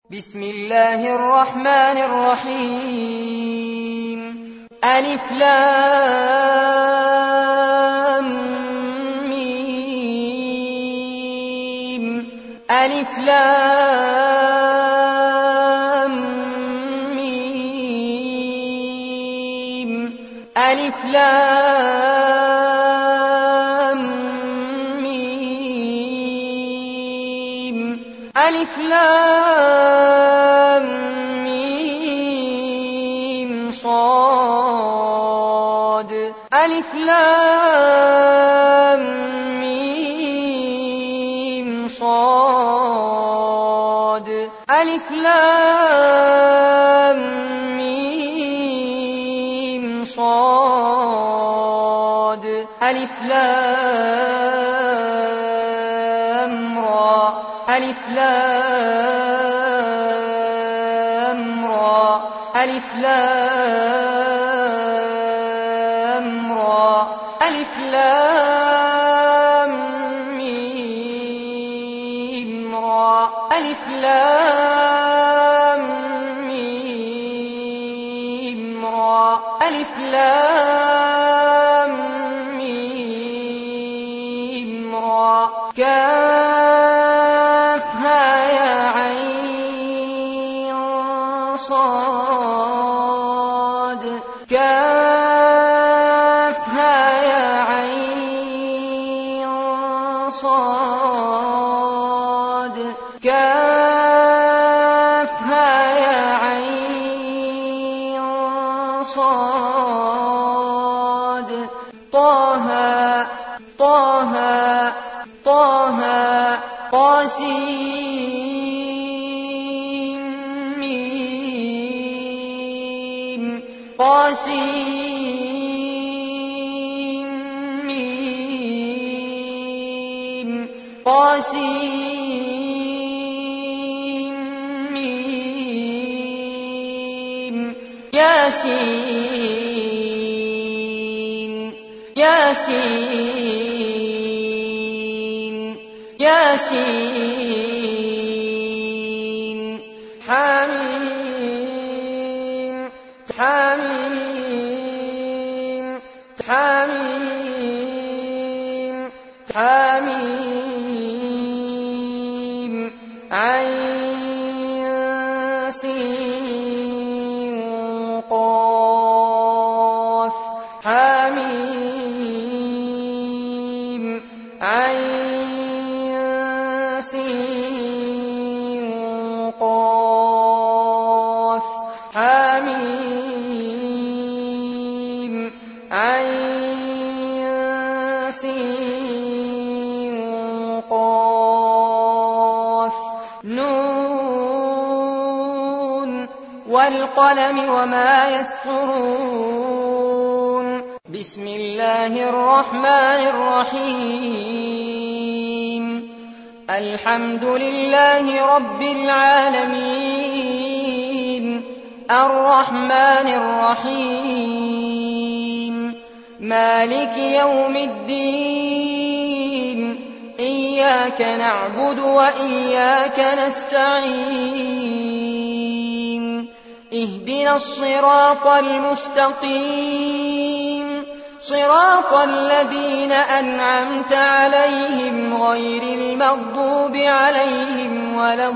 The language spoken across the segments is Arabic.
بسم الله الرحمن الرحيم. ألف لام ميم. ألف لام ميم. ألف لام ميم. ألف لام ميم صاد. ألف لام ميم صاد. ألف لام ميم صاد. ألف لام را. ألف لام را. ألف لام را. ألف لام ميم را. ألف لام ميم را. ألف لام ميم را. كافها يا عين صاد. كافها يا عين صاد. كافها يا عين صاد. طه طه طه طاسين ميم. طاسين ميم. طاسين ميم. ياسين ياسين ياسين. حميم حميم حميم حميم. عين سين قاف. حميم. عين سين قاف. حميم. عين سين قاف. نون والقلم وما يسطرون. بسم الله الرحمن الرحيم. الحمد لله رب العالمين. الرحمن الرحيم. مالك يوم الدين. إياك نعبد وإياك نستعين. اهدنا الصراط المستقيم. صراط الذين أنعمت عليهم غير المغضوب عليهم ولا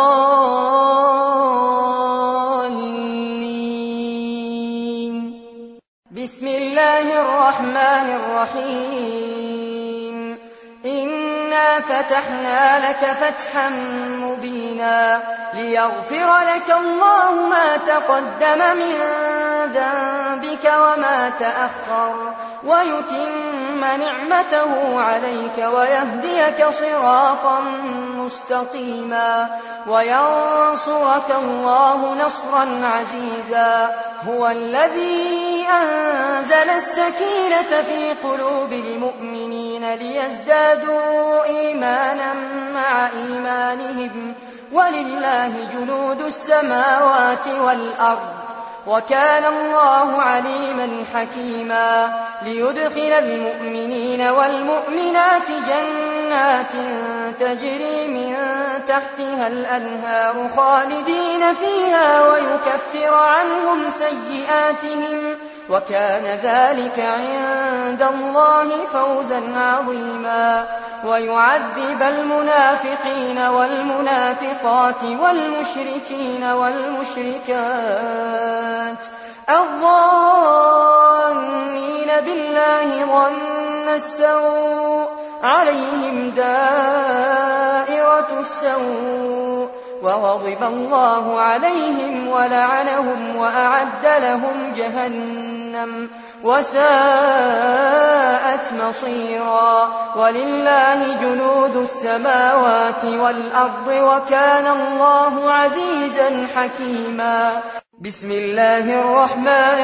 الضالين. بسم الله الرحمن الرحيم. إنا فتحنا لك فتحا مبينا ليغفر لك الله ما تقدم من ذنبك وما تأخر ويتم نعمته عليك ويهديك صراطا مستقيما وينصرك الله نصرا عزيزا. هو الذي أنزل السكينة في قلوب المؤمنين ليزدادوا إيمانا مع إيمانهم ولله جنود السماوات والأرض وكان الله عليما حكيما ليدخل المؤمنين والمؤمنات جنات تجري من تحتها الأنهار خالدين فيها ويكفر عنهم سيئاتهم وكان ذلك عند الله فوزا عظيما ويعذب المنافقين والمنافقات والمشركين والمشركات الظانين بالله ظن السوء عليهم دائرة السوء وغضب الله عليهم ولعنهم وأعد لهم جهنم وساءت مصيرا ولله جنود السماوات والأرض وكان الله عزيزا حكيما بسم الله الرحمن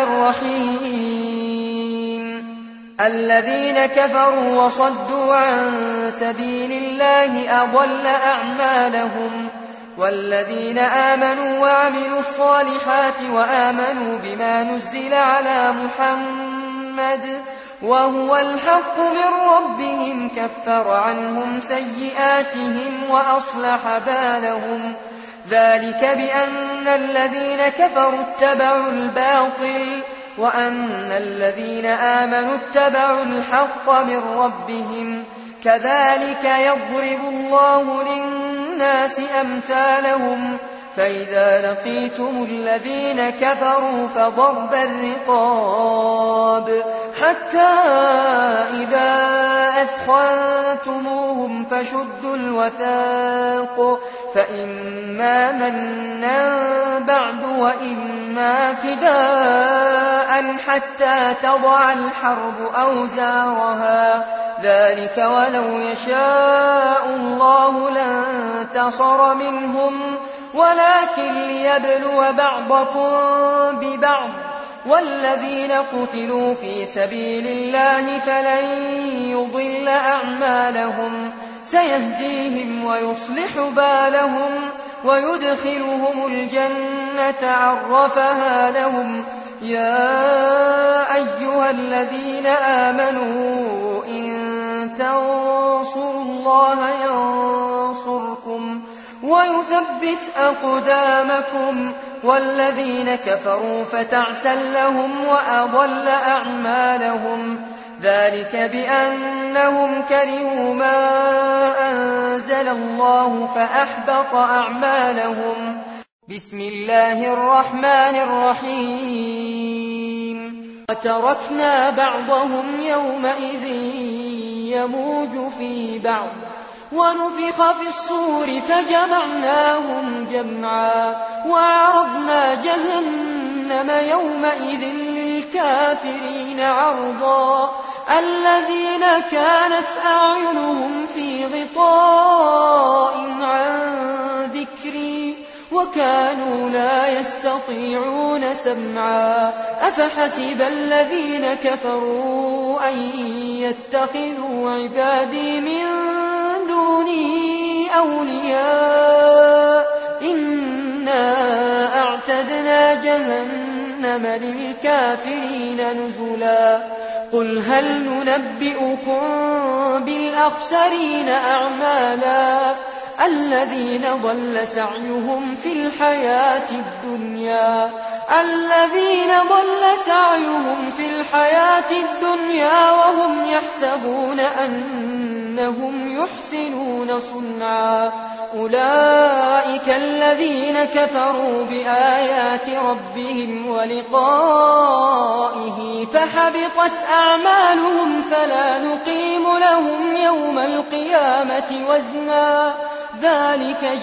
الرحيم الذين كفروا وصدوا عن سبيل الله أضل أعمالهم والذين آمنوا وعملوا الصالحات وآمنوا بما نزل على محمد وهو الحق من ربهم كفر عنهم سيئاتهم وأصلح بالهم ذلك بأن الذين كفروا اتبعوا الباطل وأن الذين آمنوا اتبعوا الحق من ربهم كذلك يضرب الله للناس أمثالهم فإذا لقيتم الذين كفروا فضرب الرقاب حتى إذا أثخنتموهم فشدوا الوثاق فإما منا بعد وإما فداء حتى تضع الحرب أوزارها ذلك ولو يشاء الله لانتصر منهم ولكن ليبلو بعضكم ببعض والذين قتلوا في سبيل الله فلن يضل أعمالهم سيهديهم ويصلح بالهم ويدخلهم الجنة عرفها لهم يا أيها الذين آمنوا إن تنصروا الله ينصركم ويثبت أقدامكم والذين كفروا فتعسا لهم وأضل أعمالهم ذلك بأنهم كرهوا ما أنزل الله فأحبط أعمالهم بسم الله الرحمن الرحيم وتركنا بعضهم يومئذ يموج في بعض ونفخ في الصور فجمعناهم جمعا وعرضنا جهنم يومئذ للكافرين عرضا الذين كانت أعينهم في غطاء عن ذكري وكانوا لا يستطيعون سمعا أفحسب الذين كفروا أن يتخذوا عبادي من دوني أولياء إنا أعتدنا جهنم للكافرين نزلا قل هل ننبئكم بالأخسرين أعمالا الذين ضل سعيهم في الحياة الدنيا وهم يحسبون أنهم يحسنون صنعا أولئك الذين كفروا بآيات ربهم ولقائه فحبطت أعمالهم فلا نقيم لهم يوم القيامة وزنا ذلك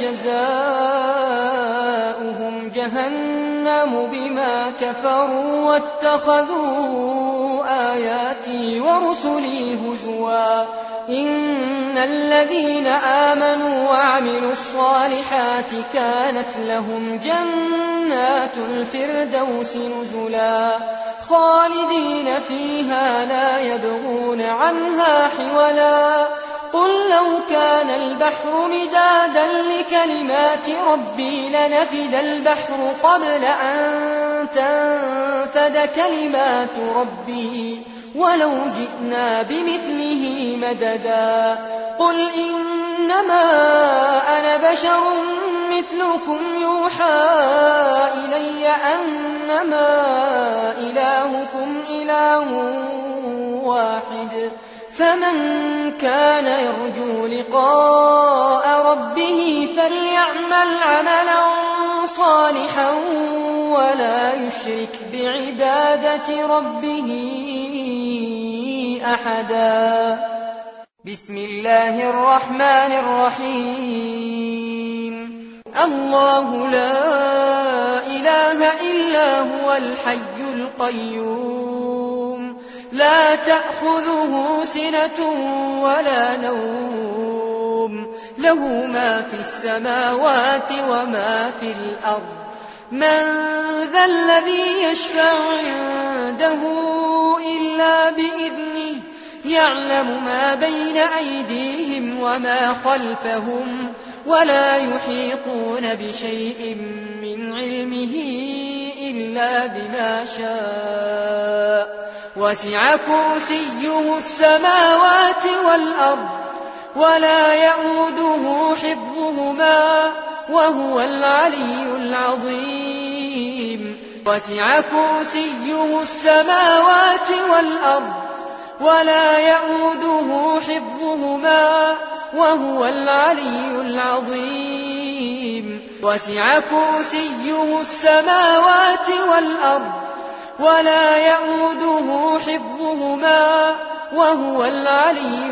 جزاؤهم جهنم بما كفروا واتخذوا آياتي ورسلي هزوا إن الذين آمنوا وعملوا الصالحات كانت لهم جنات الفردوس نزلا خالدين فيها لا يبغون عنها حولا قل لو كان البحر مدادا لكلمات ربي لنفد البحر قبل أن تنفد كلمات ربي ولو جئنا بمثله مددا قل إنما أنا بشر مثلكم يوحى إلي أنما إلهكم إله واحد فمن كان يرجو لقاء ربه فليعمل عملا صالحا ولا يشرك بعبادة ربه أحدا. بسم الله الرحمن الرحيم. الله لا إله إلا هو الحي القيوم لا تأخذه سنة ولا نوم له ما في السماوات وما في الأرض من ذا الذي يشفع عنده إلا بإذنه يعلم ما بين أيديهم وما خلفهم ولا يحيطون بشيء من علمه إلا بما شاء وسع كرسيه السماوات والأرض ولا يئوده حفظهما وهو العلي العظيم. وسع كرسيه السماوات والأرض ولا يئوده حفظهما وهو العلي العظيم. وسع كرسيه السماوات والأرض ولا يئوده حفظهما وهو العلي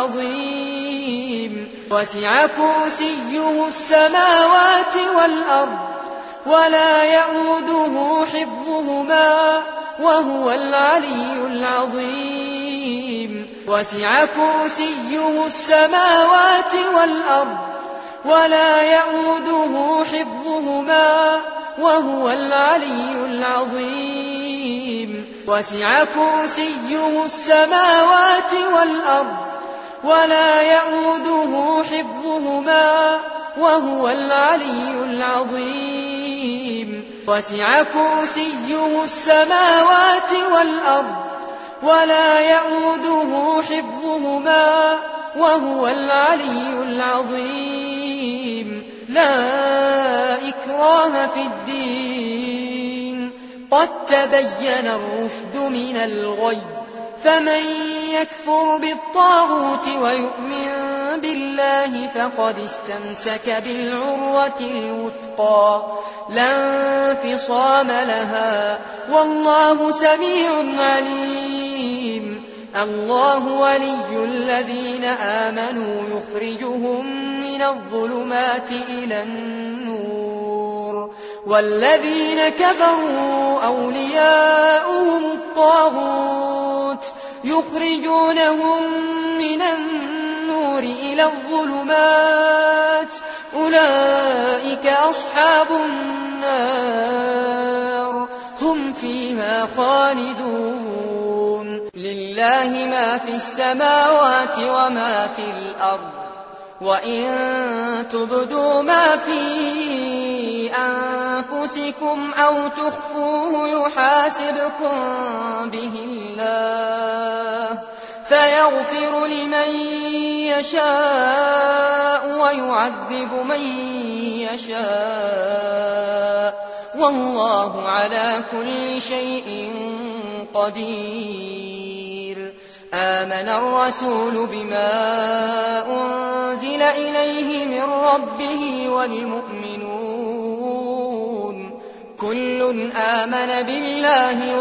العظيم. وسع كرسيه السماوات والأرض ولا يئوده حفظهما وهو العلي العظيم. وسع كرسيه السماوات والأرض ولا يئوده حفظهما وهو العلي العظيم. وسع كرسيه السماوات والأرض ولا يئوده حفظهما وهو العلي العظيم. وسع كرسيه السماوات والأرض ولا يئوده حفظهما وهو العلي العظيم. لا إكراه في الدين قد تبين الرشد من الغي فمن يكفر بالطاغوت ويؤمن بالله فقد استمسك بالعروة الوثقى لا انفصام لها والله سميع عليم. الله ولي الذين آمنوا يخرجهم من الظلمات إلى النور والذين كفروا أولياؤهم الطاغوت يخرجونهم من النور إلى الظلمات أولئك أصحاب النار هم فيها خالدون. لله ما في السماوات وما في الأرض وإن تبدوا ما في أنفسكم أو تخفوه يحاسبكم به الله فيغفر لمن يشاء ويعذب من يشاء والله على كل شيء قدير. آمن الرسول بما أنزل إليه من ربه والمؤمنون كل آمن بالله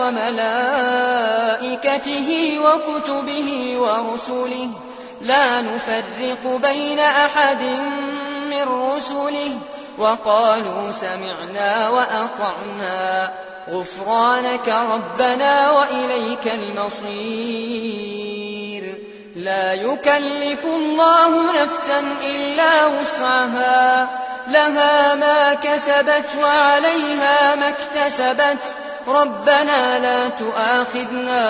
وملائكته وكتبه ورسله لا نفرق بين أحد من رسله وقالوا سمعنا وأطعنا غفرانك ربنا وإليك المصير. لا يكلف الله نفسا إلا وسعها لها ما كسبت وعليها ما اكتسبت ربنا لا تؤاخذنا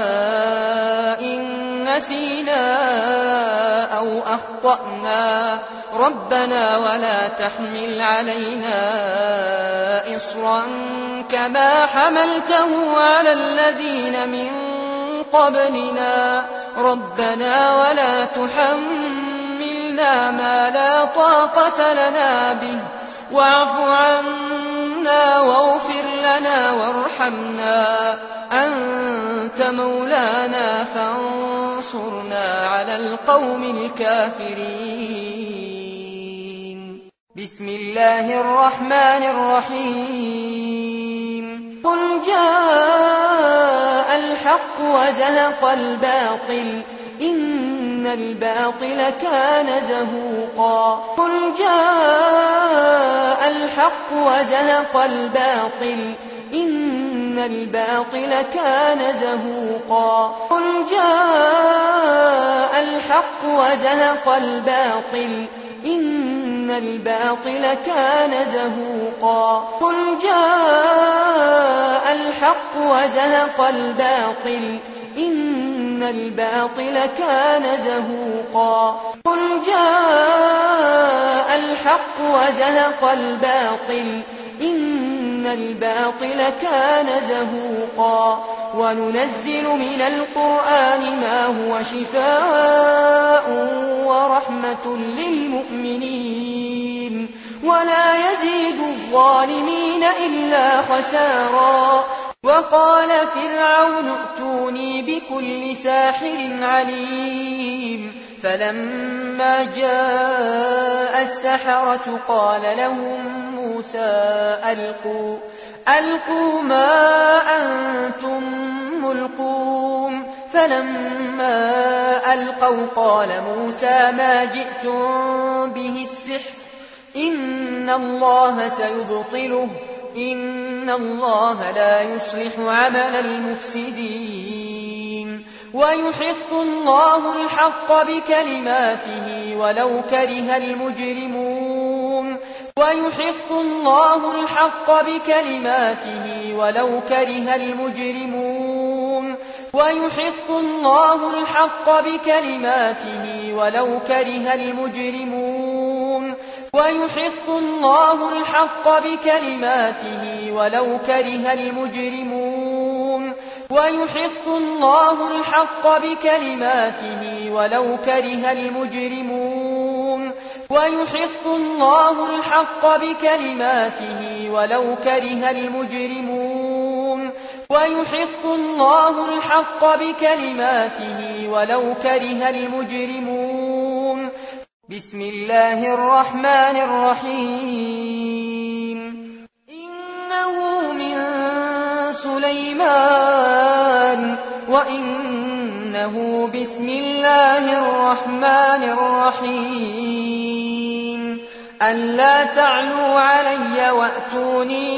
إن نسينا أو أخطأنا ربنا ولا تحمل علينا إصرا كما حملته على الذين من قبلنا ربنا ولا تحملنا ما لا طاقة لنا به واعف عنا واغفر لنا وارحمنا أنت مولانا فانصرنا على القوم الكافرين. بسم الله الرحمن الرحيم. قل جاء الحق وزهق الباطل إن الباطل كان زهوقا. قل جاء الحق وزهق الباطل إن الباطل كان زهوقا. قل جاء الحق وزهق الباطل إن الباطل كان زهوقا. قل جاء الحق وزهق الباطل إن الباطل كان زهوقا. قل جاء الحق وزهق الباطل إن الباطل كان زهوقا. وننزل من القرآن ما هو شفاء ورحمة للمؤمنين ولا يزيد الظالمين إلا خسارا. وقال فرعون ائتوني بكل ساحر عليم. فلما جاء السحرة قال لهم موسى ألقوا ما أنتم ملقون. فلما ألقوا قال موسى ما جئتم به السحر إن الله سيبطله إن الله لا يصلح عمل المفسدين. ويحق الله الحق بكلماته ولو كره المجرمون. ويحق الله الحق بكلماته ولو كره المجرمون. ويحق الله الحق بكلماته ولو كره المجرمون. ويحق الله الحق بكلماته ولو كره المجرمون. ويحق الله الحق بكلماته ولو كره المجرمون. ويحق الله الحق بكلماته ولو كره المجرمون. ويحق الله الحق بكلماته ولو كره المجرمون. بسم الله الرحمن الرحيم. إنه من سليمان وإنه بسم الله الرحمن الرحيم. ألا تعلوا علي وأتوني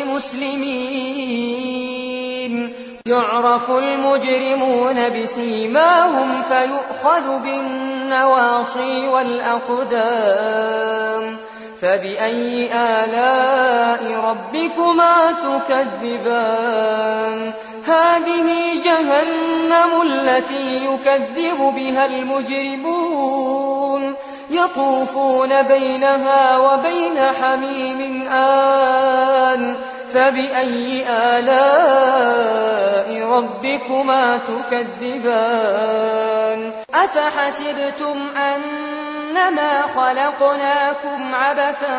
مسلمين. يعرف المجرمون بسيماهم فيؤخذ بالنواصي والأقدام. فبأي آلاء ربكما تكذبان. هذه جهنم التي يكذب بها المجرمون يطوفون بينها وبين حميم آن. فبأي آلاء ربكما تكذبان. أفحسبتم أنما خلقناكم عبثا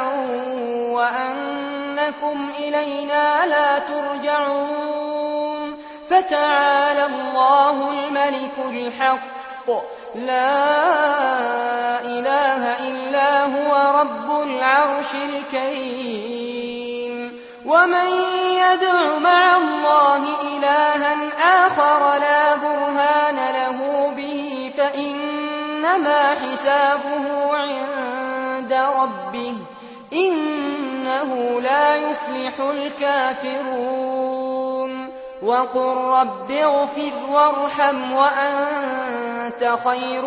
وأنكم إلينا لا ترجعون. فتعالى الله الملك الحق لا إله إلا هو رب العرش الكريم. ومن يدع مع الله إلها آخر لا برهان له به فإنما حسابه عند ربه إنه لا يفلح الكافرون. وقل رب اغفر وارحم وأنت خير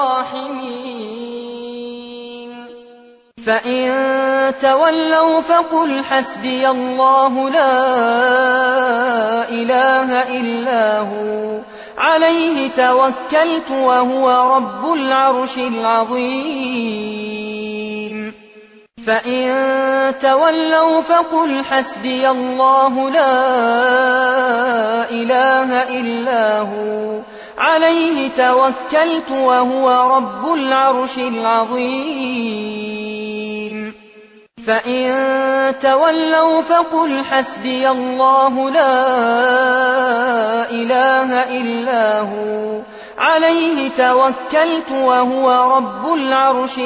الراحمين. فإن تولوا فقل حسبي الله لا إله إلا هو عليه توكلت وهو رب العرش العظيم. فإن تولوا فقل حسبي الله لا إله إلا هو عليه توكلت وهو رب العرش العظيم فإن تولوا فقل حسبي الله لا إله إلا هو عليه توكلت وهو رب العرش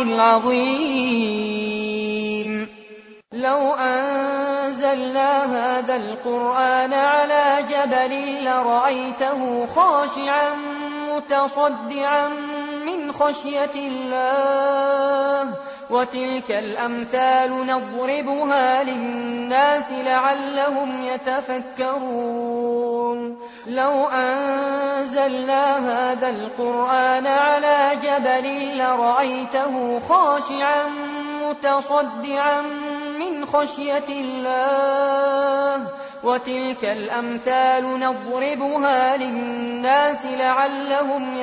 العظيم لو أنزلنا هذا القرآن على جبل لرأيته خاشعا متصدعا من خشية الله وتلك الأمثال نضربها للناس لعلهم يتفكرون لو أنزلنا هذا القرآن على جبل لرأيته خاشعا متصدعا من خشية الله وتلك الأمثال نضربها للناس لعلهم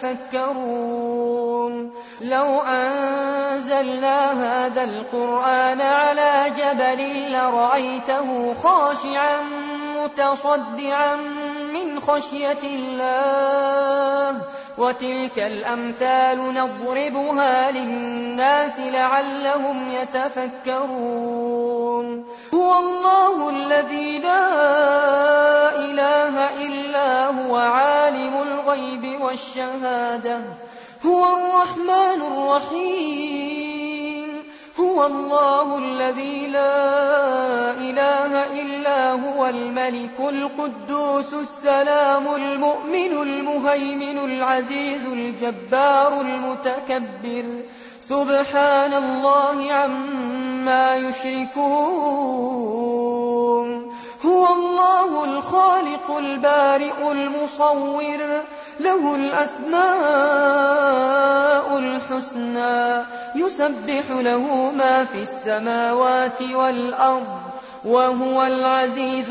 يتفكرون لو أنزلنا هذا القرآن على جبل لرأيته خاشعا متصدعا من خشية الله وتلك الأمثال نضربها للناس لعلهم يتفكرون هو الله الذي لا إله إلا هو عالم الغيب والشهادة هو الرحمن الرحيم هو الله الذي لا إله إلا هو الملك القدوس السلام المؤمن المهيمن العزيز الجبار المتكبر سبحان الله عما يشركون هو الله الخالق البارئ المصور له الأسماء الحسنى يسبح له ما في السماوات والأرض وهو العزيز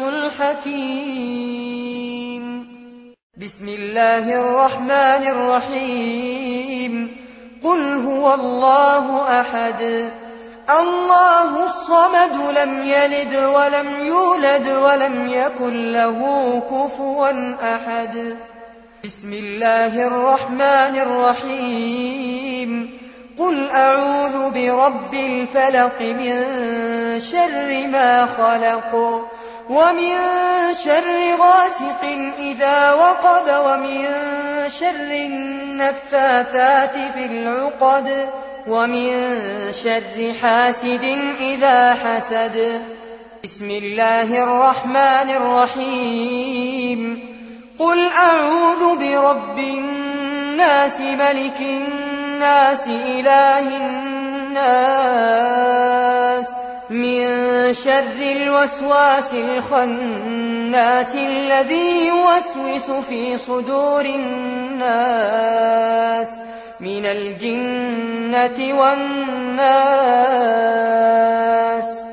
الحكيم بسم الله الرحمن الرحيم قل هو الله أحد الله الصمد لم يلد ولم يولد ولم يكن له كفوا أحد بسم الله الرحمن الرحيم قل أعوذ برب الفلق من شر ما خلق ومن شر غاسق إذا وقب ومن شر النفاثات في العقد ومن شر حاسد إذا حسد بسم الله الرحمن الرحيم قل أعوذ برب الناس ملك الناس إله الناس من شر الوسواس الخناس الذي يوسوس في صدور الناس من الجنة والناس